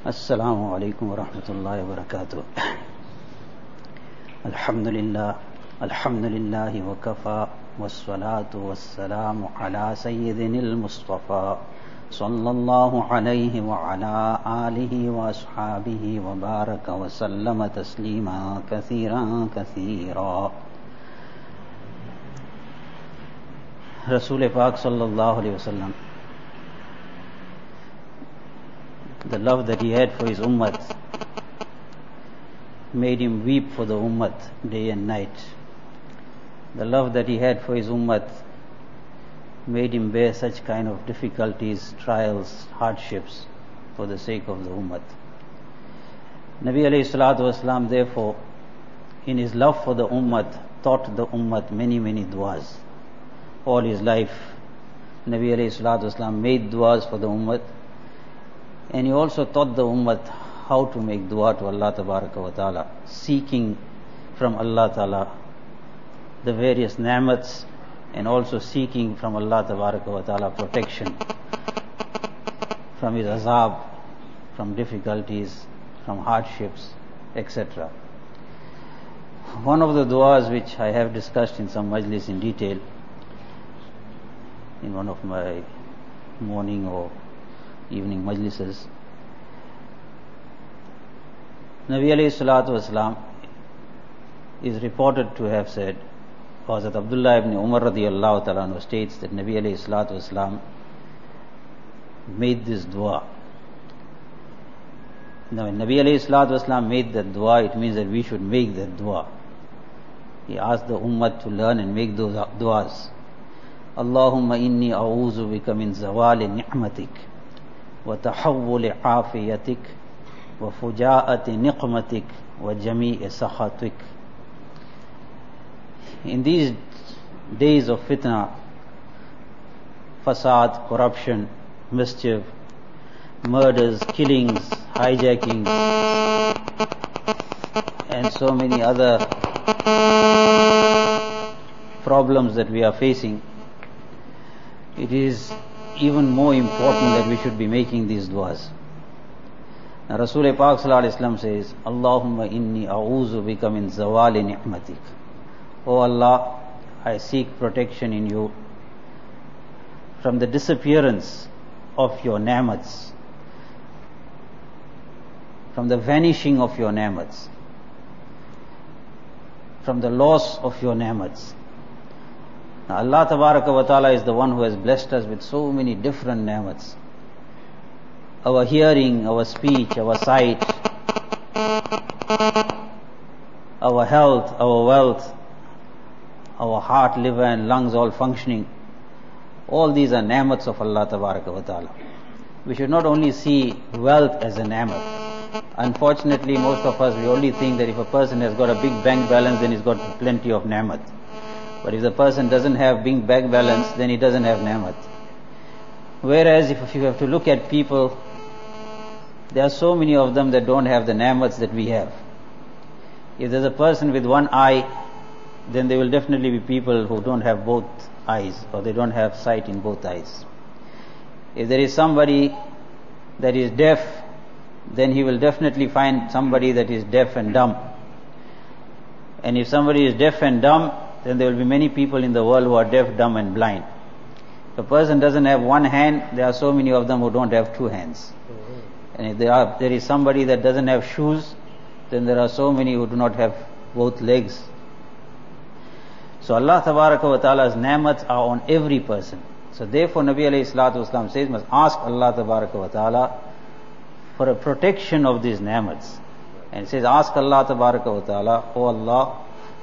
Assalamu alaikum wa rahmatullahi wa barakatuh. Alhamdulillahi wa kafa wassalatu wassalamu ala sayyidinil Mustafa sallallahu alayhi wa ala alihi wa ashabihi wa baraka wa sallama taslima kathiran kathira. Rasul Pak sallallahu alayhi wa sallam, the love that he had for his ummat made him weep for the ummat day and night. The love that he had for his ummat made him bear such kind of difficulties, trials, hardships for the sake of the ummat. Nabi alayhi salatu wasalam, therefore, in his love for the ummat, taught the ummat many du'as. All his life, Nabi alayhi salatu wasalam made du'as for the ummat, and he also taught the ummat how to make dua to Allah Tabaraka wa Ta'ala, seeking from Allah Ta'ala the various ni'mats, and also seeking from Allah Tabaraka wa Ta'ala protection from his azab, from difficulties, from hardships, etc. One of the duas which I have discussed in some majlis in detail in one of my morning or evening majlises, Nabi alayhi salatu wasalam is reported to have said, Hazrat Abdullah ibn Umar radiyallahu ta'ala anhu states that Nabi alayhi salatu wasalam made this dua. Now when Nabi alayhi salatu wasalam made that dua, it means that we should make that dua. He asked the ummah to learn and make those duas. Allahumma inni a'udhu bika min zawali ni'matik wa tahawwuli afiyatik wa fujaati niqmatik wa jami'i sakhatik. In these days of fitna, fasad, corruption, mischief, murders, killings, hijackings, and so many other problems that we are facing, it is even more important that we should be making these duas. Now Rasul Pak sallallahu alaihi wasallam says, Allahumma inni a'udhu bika min zawali ni'matik. O Allah, I seek protection in you from the disappearance of your ni'mats, from the vanishing of your ni'mats, from the loss of your ni'mats. Now Allah Tabaraka wa Ta'ala is the one who has blessed us with so many different ni'mats. Our hearing, our speech, our sight, our health, our wealth, our heart, liver and lungs all functioning. All these are ni'mats of Allah Tabaraka wa Ta'ala. We should not only see wealth as a ni'mat. Unfortunately, most of us, we only think that if a person has got a big bank balance, then he's got plenty of ni'mat. But if the person doesn't have big bank balance, then he doesn't have ni'mat. Whereas if you have to look at people, there are so many of them that don't have the ni'mats that we have. If there's a person with one eye, then there will definitely be people who don't have both eyes, or they don't have sight in both eyes. If there is somebody that is deaf, then he will definitely find somebody that is deaf and dumb. And if somebody is deaf and dumb, then there will be many people in the world who are deaf, dumb and blind. If a person doesn't have one hand, there are so many of them who don't have two hands. And if there is somebody that doesn't have shoes, then there are so many who do not have both legs. So Allah Tabaraka wa Ta'ala's ni'mats are on every person. So therefore Nabi alayhi salatu wasalam says, must ask Allah Tabaraka wa Ta'ala for a protection of these ni'mats. And he says, ask Allah Tabaraka wa Ta'ala, O Allah,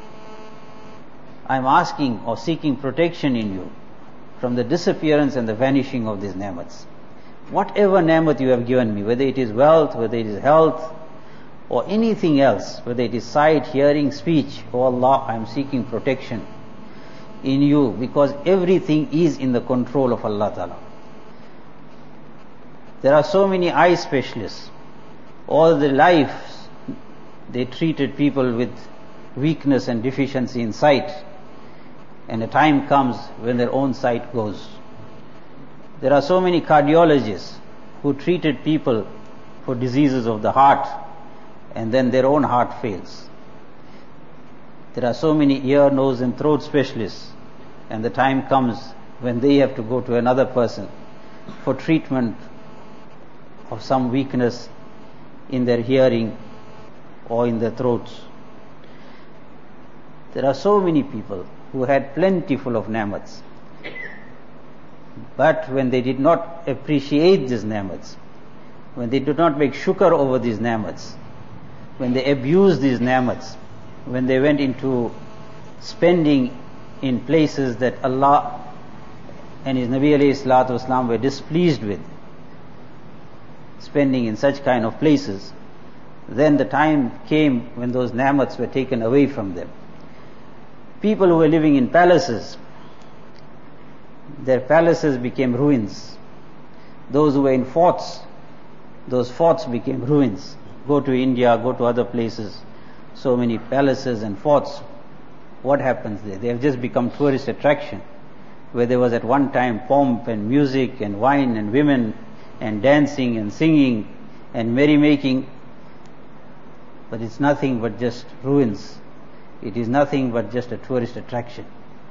I am asking or seeking protection in you from the disappearance and the vanishing of these ni'mats. Whatever ni'mat you have given me, whether it is wealth, whether it is health, or anything else, whether it is sight, hearing, speech, O Allah, I am seeking protection in you, because everything is in the control of Allah Ta'ala. There are so many eye specialists. All their lives, they treated people with weakness and deficiency in sight. And a time comes when their own sight goes. There are so many cardiologists who treated people for diseases of the heart, and then their own heart fails. There are so many ear, nose and throat specialists, and the time comes when they have to go to another person for treatment of some weakness in their hearing or in their throats. There are so many people who had plentiful of ni'mats, but when they did not appreciate these ni'mats, when they did not make shukr over these ni'mats, when they abused these ni'mats, when they went into spending in places that Allah and His Nabi alayhi salatu wasalam were displeased with, spending in such kind of places, then the time came when those ni'mats were taken away from them. People who were living in palaces, their palaces became ruins. Those who were in forts, those forts became ruins. Go to India, go to other places, so many palaces and forts. What happens there? They have just become tourist attraction, where there was at one time pomp and music and wine and women and dancing and singing and merrymaking, but it's nothing but just ruins. It is nothing but just a tourist attraction.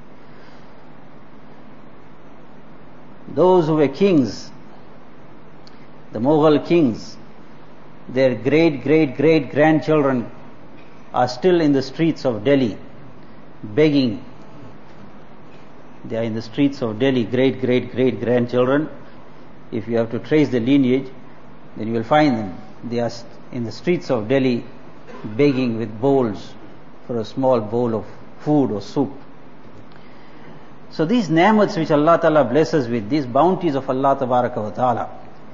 Those who were kings, the Mughal kings, their great grandchildren are still in the streets of Delhi begging. They are in the streets of Delhi, great grandchildren. If you have to trace the lineage, then you will find them. They are in the streets of Delhi begging with bowls for a small bowl of food or soup. So these ni'mats which Allah Ta'ala blesses with, these bounties of Allah Tabaraka wa Ta'ala,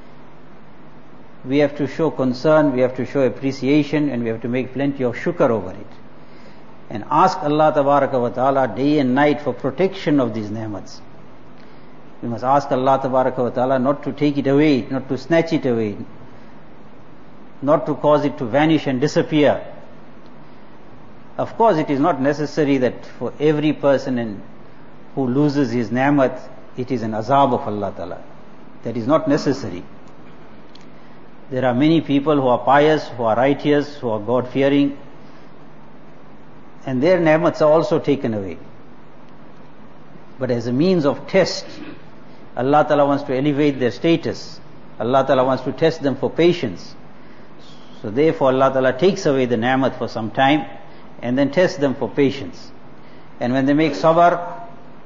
we have to show concern, we have to show appreciation, and we have to make plenty of shukr over it. And ask Allah Tabaraka wa Ta'ala day and night for protection of these ni'mats. We must ask Allah Tabaraka wa Ta'ala not to take it away, not to snatch it away, not to cause it to vanish and disappear. Of course, it is not necessary that for every person who loses his ni'mat, it is an azab of Allah Ta'ala. That is not necessary. There are many people who are pious, who are righteous, who are God-fearing, and their ni'mats are also taken away. But as a means of test, Allah Ta'ala wants to elevate their status. Allah Ta'ala wants to test them for patience. So therefore Allah Ta'ala takes away the ni'mat for some time and then tests them for patience. And when they make sabr,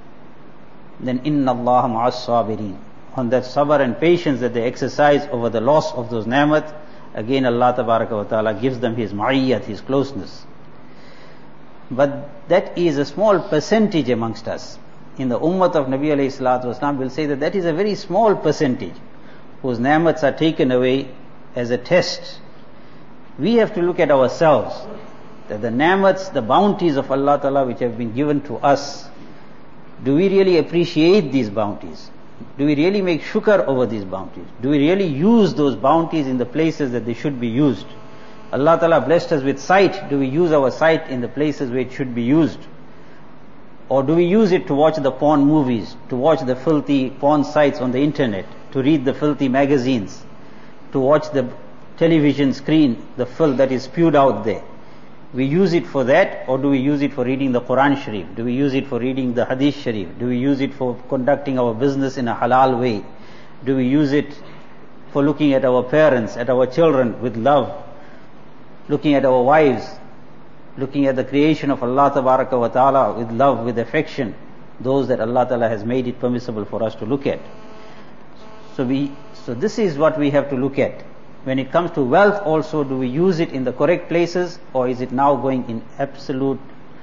then inna Allah ma'as sabirin. On that sabr and patience that they exercise over the loss of those ni'mat, again Allah Tabaraka wa Ta'ala gives them His ma'iyyat, His closeness. But that is a small percentage amongst us. In the ummah of Nabi alayhi salatu wasalam, we'll say that is a very small percentage whose ni'mats are taken away as a test. We have to look at ourselves, that the ni'mats, the bounties of Allah Ta'ala which have been given to us, do we really appreciate these bounties? Do we really make shukr over these bounties? Do we really use those bounties in the places that they should be used? Allah Ta'ala blessed us with sight. Do we use our sight in the places where it should be used? Or do we use it to watch the porn movies, to watch the filthy porn sites on the internet, to read the filthy magazines, to watch the television screen, the filth that is spewed out there? We use it for that, or do we use it for reading the Quran Sharif? Do we use it for reading the Hadith Sharif? Do we use it for conducting our business in a halal way? Do we use it for looking at our parents, at our children with love, looking at our wives, looking at the creation of Allah Tabaraka wa Ta'ala with love, with affection, those that Allah Ta'ala has made it permissible for us to look at? So this is what we have to look at. When it comes to wealth also, do we use it in the correct places, or is it now going in absolute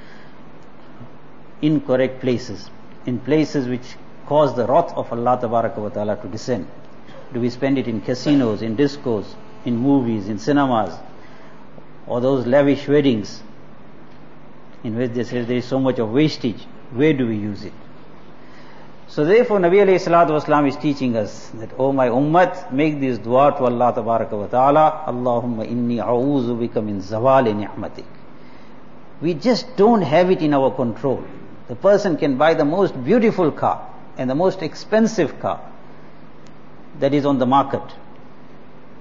incorrect places, in places which cause the wrath of Allah Tabaraka wa Ta'ala to descend? Do we spend it in casinos, in discos, in movies, in cinemas, or those lavish weddings in which they say there is so much of wastage? Where do we use it? So therefore Nabi alayhi salatu wasalam is teaching us that, oh my ummat, make this dua to Allah Tabaraka wa Ta'ala, Allahumma inni a'udhu bika min zawali ni'matik. We just don't have it in our control. The person can buy the most beautiful car and the most expensive car that is on the market,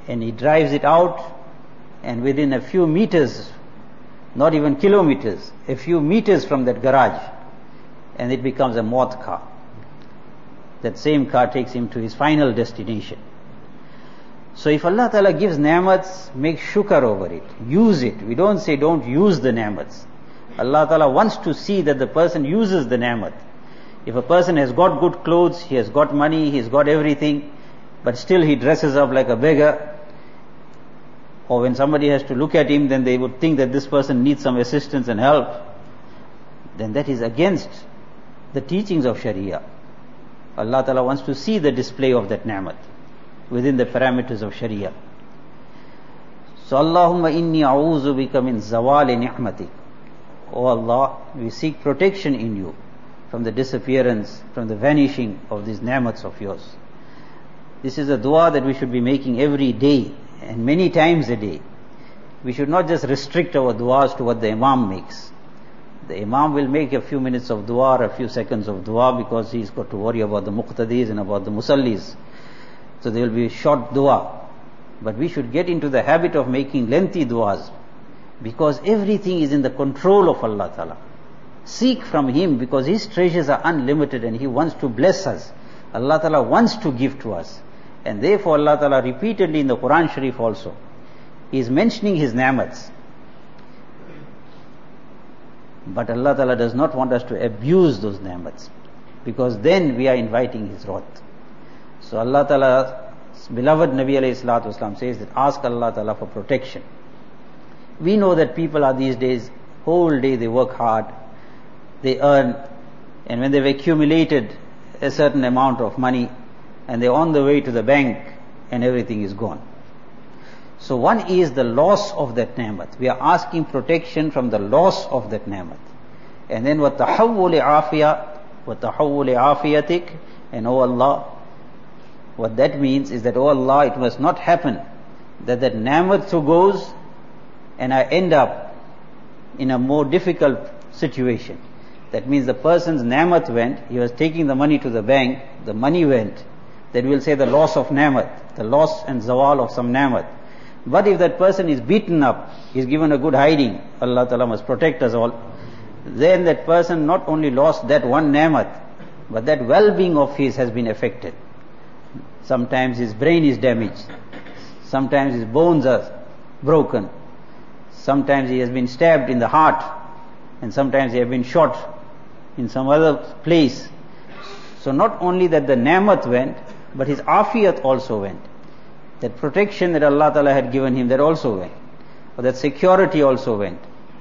and he drives it out, and within a few meters, not even kilometers, a few meters from that garage, and it becomes a maut car. That same car takes him to his final destination. So if Allah Ta'ala gives ni'mats, make shukr over it. Use it. We don't say don't use the ni'mats. Allah Ta'ala wants to see that the person uses the ni'mat. If a person has got good clothes, he has got money, he has got everything, but still he dresses up like a beggar, or when somebody has to look at him, then they would think that this person needs some assistance and help, then that is against the teachings of Sharia. Allah Ta'ala wants to see the display of that ni'mat within the parameters of Sharia. So, Allahumma inni a'udhu bika min zawali ni'matik. O Allah, we seek protection in you from the disappearance, from the vanishing of these ni'mats of yours. This is a dua that we should be making every day and many times a day. We should not just restrict our duas to what the Imam makes. The Imam will make a few minutes of dua or a few seconds of dua because he's got to worry about the muqtadis and about the musallis. So there will be a short dua. But we should get into the habit of making lengthy duas, because everything is in the control of Allah Ta'ala. Seek from Him, because His treasures are unlimited and He wants to bless us. Allah Ta'ala wants to give to us. And therefore Allah Ta'ala repeatedly in the Quran Sharif also, He is mentioning His ni'mats. But Allah Ta'ala does not want us to abuse those ni'mats, because then we are inviting His wrath. So Allah Ta'ala's beloved Nabi alayhi salatu wasalam says that ask Allah Ta'ala for protection. We know that people are these days, whole day they work hard, they earn, and when they've accumulated a certain amount of money, and they're on the way to the bank, and everything is gone. So one is the loss of that ni'mat. We are asking protection from the loss of that ni'mat. And then وَتَحَوُّلِ عَافِيَةٍ وَتَحَوُّلِ عَافِيَتِكَ, and O Allah, what that means is that, O Allah, it must not happen that that ni'mat so goes and I end up in a more difficult situation. That means the person's ni'mat went, he was taking the money to the bank, the money went, then we'll say the loss of ni'mat, the loss and zawal of some ni'mat. But if that person is beaten up, is given a good hiding, Allah Ta'ala must protect us all, then that person not only lost that one ni'mat, but that well-being of his has been affected. Sometimes his brain is damaged, sometimes his bones are broken, sometimes he has been stabbed in the heart, and sometimes he has been shot in some other place. So not only that the ni'mat went, but his afiyat also went. That protection that Allah Ta'ala had given him, that also went. Or that security also went.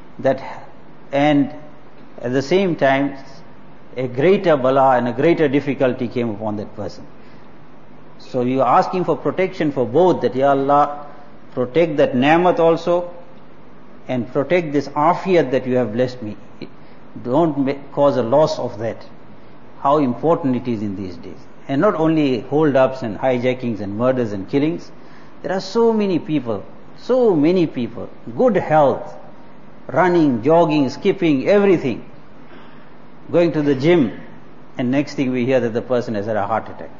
And at the same time, a greater bala and a greater difficulty came upon that person. So you are asking for protection for both, that Ya Allah, protect that ni'mat also, and protect this afiyat that you have blessed me. Don't cause a loss of that. How important it is in these days. And not only hold-ups and hijackings and murders and killings, there are so many people, good health, running, jogging, skipping, everything, going to the gym, and next thing we hear that the person has had a heart attack.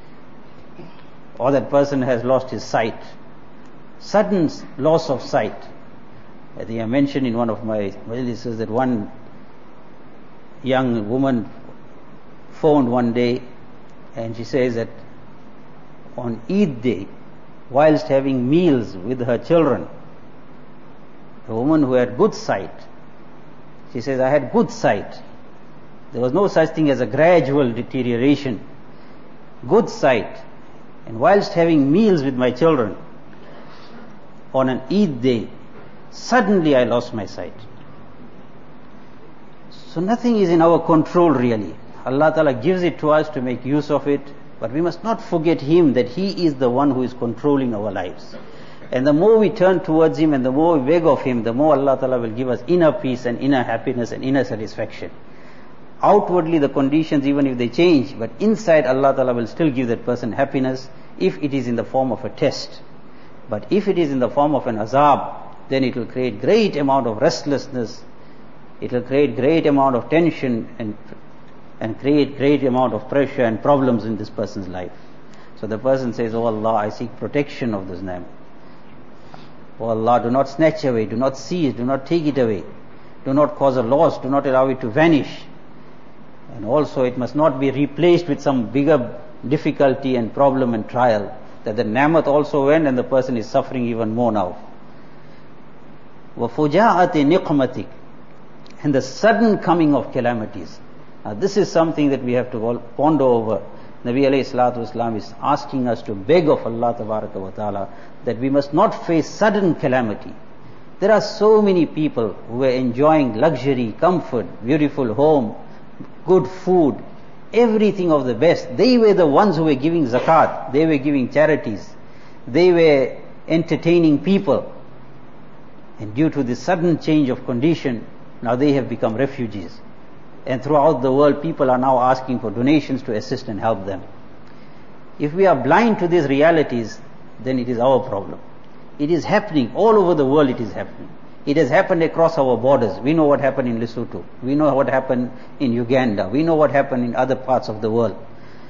Or that person has lost his sight. Sudden loss of sight. I think I mentioned in one of my majlises that one young woman phoned one day, and she says that on Eid day, whilst having meals with her children, a woman who had good sight, she says, I had good sight. There was no such thing as a gradual deterioration. Good sight. And whilst having meals with my children, on an Eid day, suddenly I lost my sight. So nothing is in our control really. Allah Ta'ala gives it to us to make use of it, but we must not forget Him, that He is the one who is controlling our lives. And the more we turn towards Him and the more we beg of Him, the more Allah Ta'ala will give us inner peace and inner happiness and inner satisfaction. Outwardly the conditions, even if they change, but inside Allah Ta'ala will still give that person happiness if it is in the form of a test. But if it is in the form of an azab, then it will create great amount of restlessness, it will create great amount of tension and create great amount of pressure and problems in this person's life. So the person says, "Oh Allah, I seek protection of this ni'mat. Oh Allah, do not snatch away, do not seize, do not take it away. Do not cause a loss, do not allow it to vanish. And also it must not be replaced with some bigger difficulty and problem and trial, that the ni'mat also went and the person is suffering even more now." وَفُجَاءَةِ نِقْمَتِكَ, and the sudden coming of calamities. Now this is something that we have to all ponder over. Nabi alayhi salatu wasalam is asking us to beg of Allah tabaraka wa ta'ala that we must not face sudden calamity. There are so many people who are enjoying luxury, comfort, beautiful home, good food, everything of the best. They were the ones who were giving zakat, they were giving charities, they were entertaining people. And due to this sudden change of condition, now they have become refugees. And throughout the world, people are now asking for donations to assist and help them. If we are blind to these realities, then it is our problem. It is happening all over the world. It is happening. It has happened across our borders. We know what happened in Lesotho. We know what happened in Uganda. We know what happened in other parts of the world.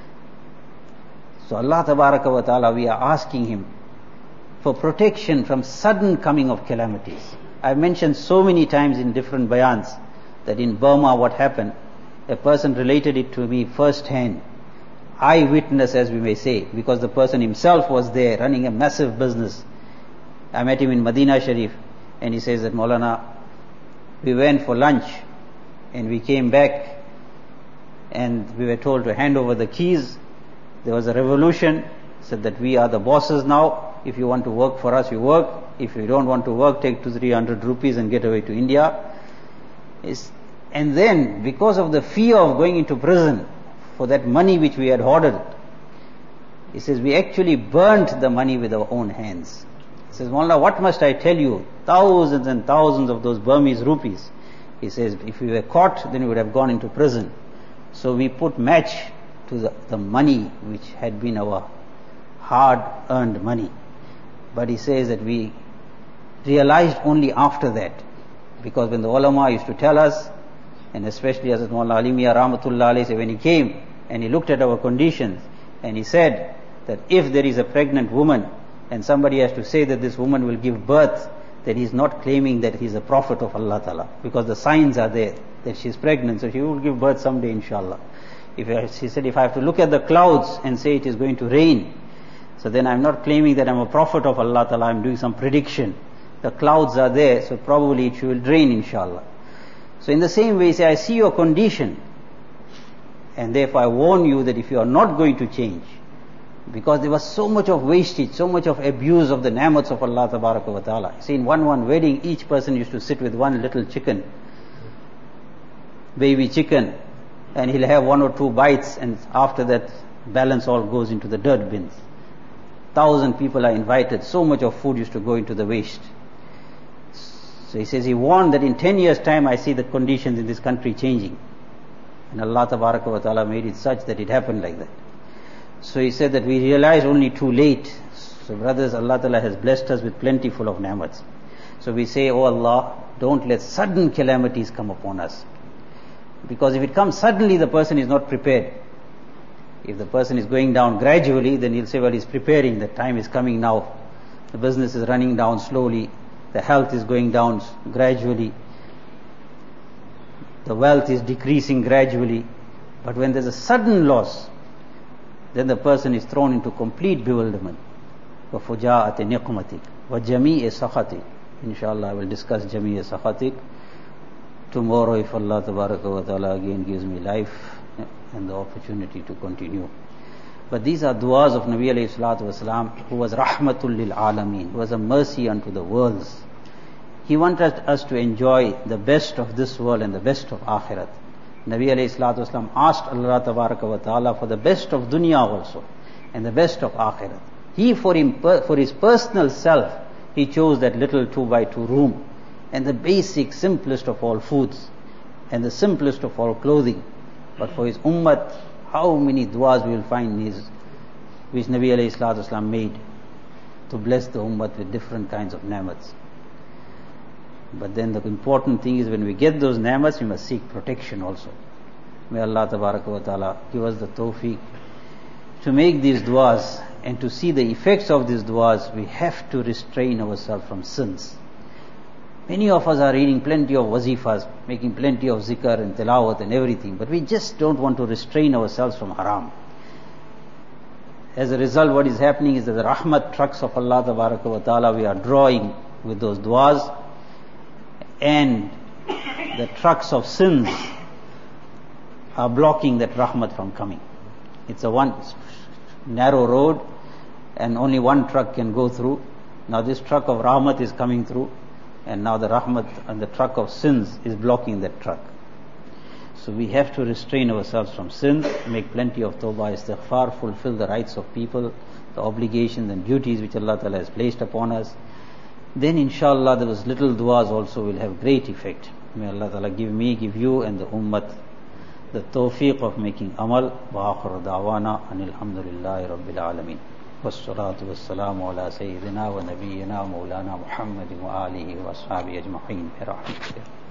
So Allah Tabaraka wa Ta'ala, we are asking Him for protection from sudden coming of calamities. I've mentioned so many times in different bayans that in Burma what happened, a person related it to me first hand, eyewitness as we may say, because the person himself was there running a massive business. I met him in Medina Sharif, and he says that, "Maulana, we went for lunch and we came back and we were told to hand over the keys. There was a revolution, said that we are the bosses now. If you want to work for us, you work. If you don't want to work, take 200-300 rupees and get away to India." And then, because of the fear of going into prison for that money which we had hoarded, he says, we actually burnt the money with our own hands. He says, "Maulana, what must I tell you? Thousands and thousands of those Burmese rupees." He says, "If we were caught, then we would have gone into prison. So we put match to the money which had been our hard-earned money." But he says that we realized only after that, because when the ulama used to tell us, and especially Hazrat Maulana Ali Mian Rahmatullah Alayhi, when he came and he looked at our conditions and he said that if there is a pregnant woman and somebody has to say that this woman will give birth, that he is not claiming that he is a prophet of Allah Ta'ala, because the signs are there that she is pregnant, so she will give birth someday inshallah. He said, if I have to look at the clouds and say it is going to rain, so then I am not claiming that I am a prophet of Allah Ta'ala, I am doing some prediction. The clouds are there, so probably it will rain inshallah. So in the same way, say, I see your condition, and therefore I warn you that if you are not going to change, because there was so much of wastage, so much of abuse of the ni'mats of Allah Tabaraka wa Ta'ala. See, in one wedding, each person used to sit with one little chicken, baby chicken, and he'll have 1 or 2 bites, and after that, balance all goes into the dirt bins. 1,000 people are invited, so much of food used to go into the waste. So he says, he warned that in 10 years' time I see the conditions in this country changing. And Allah Tabaraka wa Ta'ala made it such that it happened like that. So he said that we realized only too late. So brothers, Allah Ta'ala has blessed us with plentiful of ni'mats. So we say, "Oh Allah, don't let sudden calamities come upon us." Because if it comes suddenly, the person is not prepared. If the person is going down gradually, then he'll say, well, he's preparing, the time is coming now. The business is running down slowly. The health is going down gradually. The wealth is decreasing gradually. But when there's a sudden loss, then the person is thrown into complete bewilderment. وَفُجَاءَةِ نِقْمَتِكَ وَجَمِيعِ سَخَطِكَ. Inshallah, I will discuss Jami'a Sakhatik tomorrow if Allah Tabaraka wa Ta'ala again gives me life and the opportunity to continue. But these are du'as of Nabi alayhi salatu wasalam, who was rahmatul lil alameen, who was a mercy unto the worlds. He wanted us to enjoy the best of this world and the best of akhirat. Nabi alayhi salatu wasalam asked Allah Tabaraka wa Ta'ala for the best of dunya also and the best of akhirat. He for his personal self, he chose that little 2x2 room and the basic, simplest of all foods and the simplest of all clothing. But for his ummat, how many du'as we will find which Nabi alayhi salatu wasalam made to bless the ummat with different kinds of ni'mats. But then the important thing is, when we get those ni'mats, we must seek protection also. May Allah Tabaraka wa Ta'ala give us the tawfiq to make these du'as and to see the effects of these du'as, we have to restrain ourselves from sins. Many of us are reading plenty of wazifas, making plenty of zikr and tilawat and everything, but we just don't want to restrain ourselves from haram. As a result, what is happening is that the rahmat trucks of Allah Tabaraka wa Ta'ala we are drawing with those du'as, and the trucks of sins are blocking that rahmat from coming. It's a one narrow road and only one truck can go through. Now this truck of rahmat is coming through, and now the rahmat and the truck of sins is blocking that truck. So we have to restrain ourselves from sins, make plenty of tawbah, istighfar, fulfill the rights of people, the obligations and duties which Allah Ta'ala has placed upon us. Then inshallah those little du'as also will have great effect. May Allah Ta'ala give me, give you and the ummat the tawfiq of making amal. Wa akhir da'wana anil hamdulillahi rabbil alameen. Wassalatu wassalamu ala sayyidina wa nabiyyina wa maulana Muhammadin wa alihi wa ashabihi ajma'in.